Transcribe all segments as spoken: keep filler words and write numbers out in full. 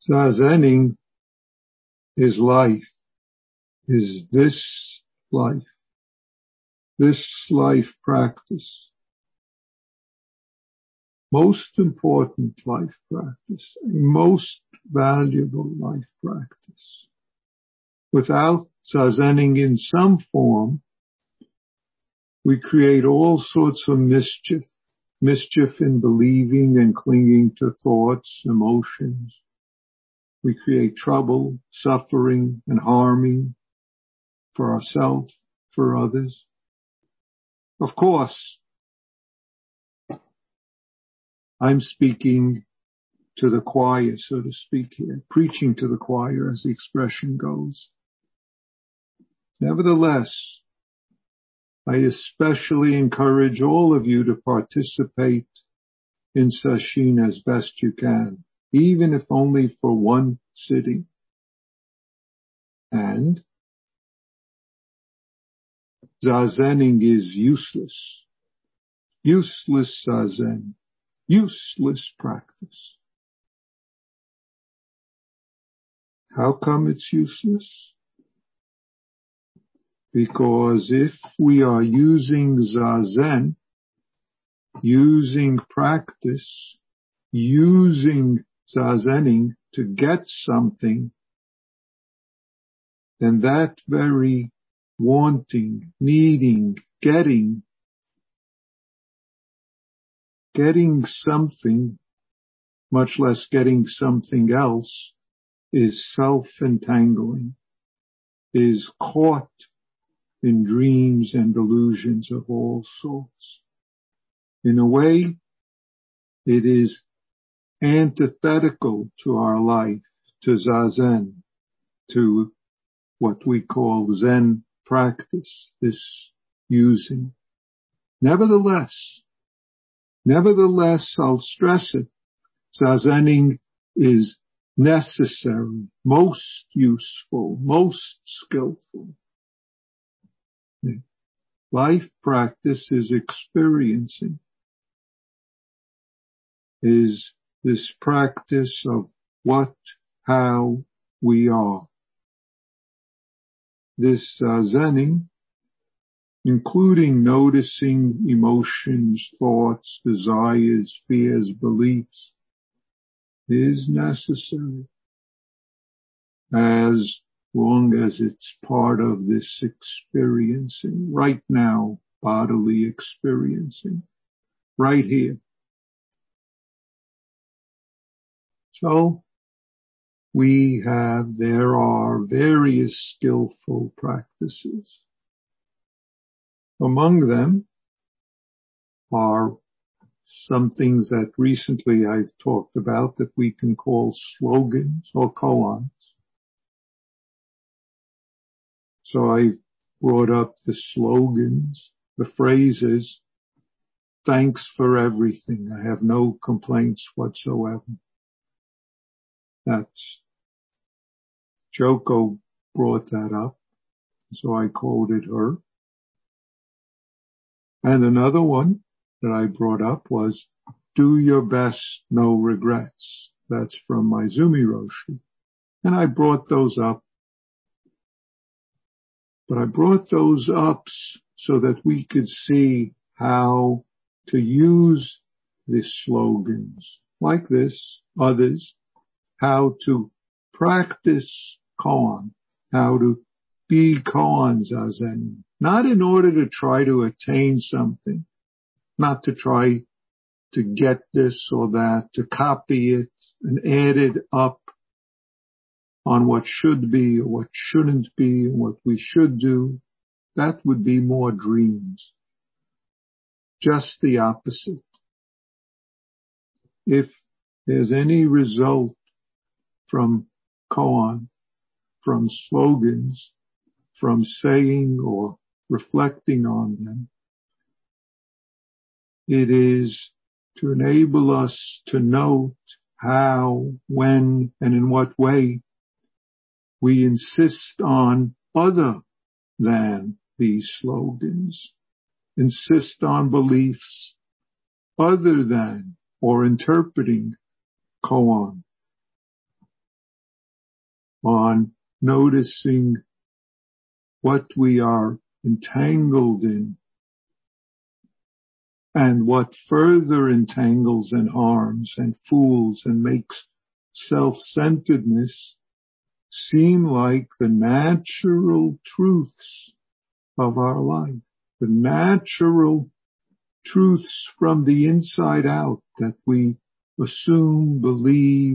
Zazening is life, is this life, this life practice. Most important life practice, most valuable life practice. Without zazening in some form, we create all sorts of mischief, mischief in believing and clinging to thoughts, emotions. We create trouble, suffering, and harming for ourselves, for others. Of course, I'm speaking to the choir, so to speak here, preaching to the choir as the expression goes. Nevertheless, I especially encourage all of you to participate in sesshin as best you can, even if only for one sitting. And zazening is useless. Useless zazen. Useless practice. How come it's useless? Because if we are using zazen, using practice, using zazening to get something, then that very wanting, needing, getting, getting something, much less getting something else, is self-entangling, is caught in dreams and delusions of all sorts. In a way, it is antithetical to our life, to zazen, to what we call Zen practice, this using. Nevertheless, nevertheless, I'll stress it, zazening is necessary, most useful, most skillful. Life practice is experiencing, is this practice of what, how we are. This zazening, including noticing emotions, thoughts, desires, fears, beliefs, is necessary as long as it's part of this experiencing, right now, bodily experiencing, right here. So, we have, there are various skillful practices. Among them are some things that recently I've talked about that we can call slogans or koans. So I've brought up the slogans, the phrases, thanks for everything. I have no complaints whatsoever. That's, Joko brought that up, so I quoted her. And another one that I brought up was, do your best, no regrets. That's from Maezumi Roshi. And I brought those up. But I brought those up so that we could see how to use these slogans like this, others, how to practice koan, how to be koan zazen, not in order to try to attain something, not to try to get this or that, to copy it and add it up on what should be or what shouldn't be and what we should do. That would be more dreams. Just the opposite. If there's any result from koan, from slogans, from saying or reflecting on them, it is to enable us to note how, when, and in what way we insist on other than these slogans, insist on beliefs other than or interpreting koan. on noticing what we are entangled in and what further entangles and harms and fools and makes self-centeredness seem like the natural truths of our life, the natural truths from the inside out that we assume, believe.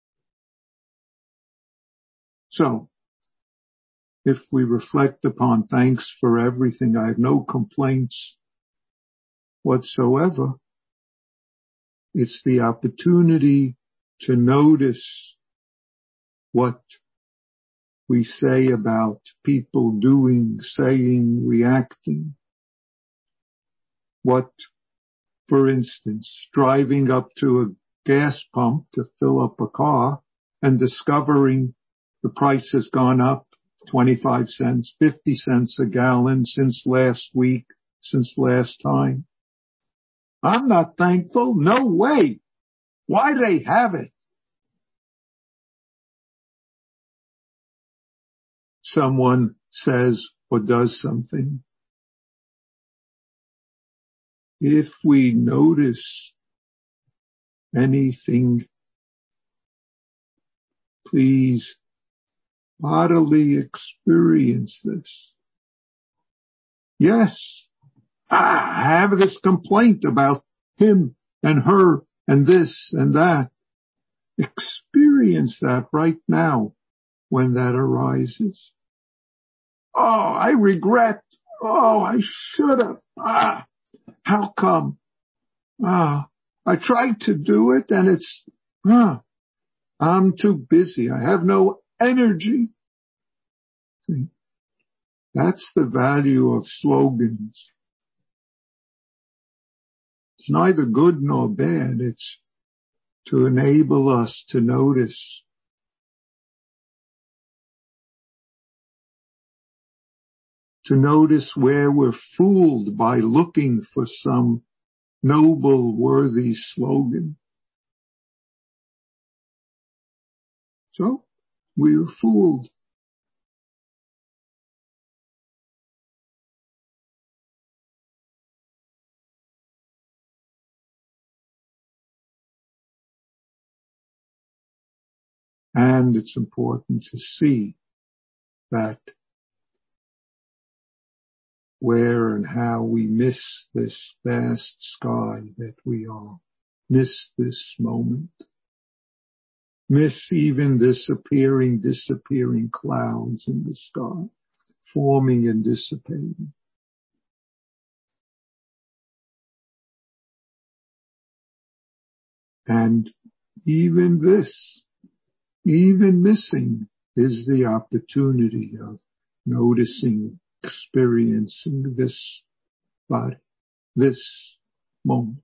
So, if we reflect upon thanks for everything, I have no complaints whatsoever. It's the opportunity to notice what we say about people doing, saying, reacting. What, for instance, driving up to a gas pump to fill up a car and discovering the price has gone up twenty-five cents, fifty cents a gallon since last week, since last time. I'm not thankful. No way. Why do they have it? Someone says or does something. If we notice anything, please bodily experience this. Yes, I have this complaint about him and her and this and that. Experience that right now when that arises. Oh, I regret. Oh, I should have. Ah, how come? Ah, I tried to do it and it's, ah, I'm too busy. I have no energy. See, that's the value of slogans. It's neither good nor bad. It's to enable us to notice to notice where we're fooled by looking for some noble, worthy slogan. So, we were fooled. And it's important to see that where and how we miss this vast sky that we are, miss this moment, miss even this appearing, disappearing clouds in the sky, forming and dissipating. And even this, even missing, is the opportunity of noticing, experiencing this body, this moment.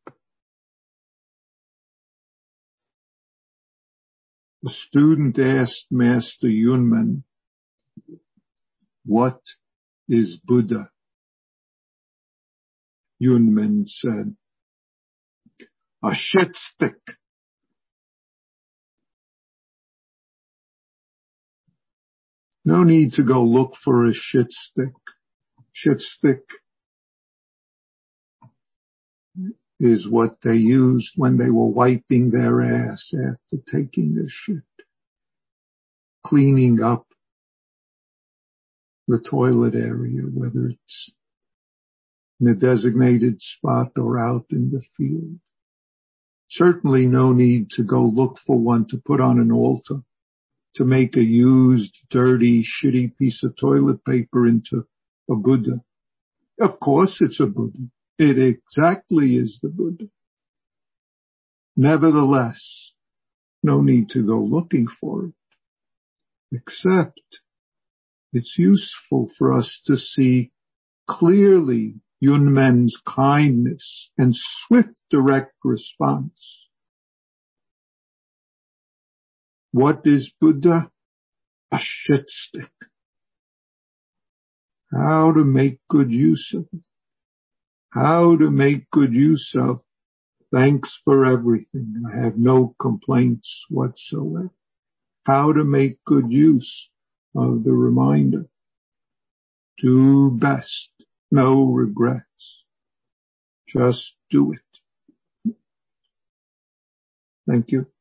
The student asked Master Yunmen, "What is Buddha?" Yunmen said, "A shit stick." No need to go look for a shit stick. Shit stick is what they used when they were wiping their ass after taking a shit, cleaning up the toilet area, whether it's in a designated spot or out in the field. Certainly no need to go look for one to put on an altar to make a used, dirty, shitty piece of toilet paper into a Buddha. Of course it's a Buddha. It exactly is the Buddha. Nevertheless, no need to go looking for it, except it's useful for us to see clearly Yunmen's kindness and swift, direct response. What is Buddha? A shit stick. How to make good use of it. How to make good use of thanks for everything. I have no complaints whatsoever. how to make good use of the reminder. Do best, no regrets. Just do it. Thank you.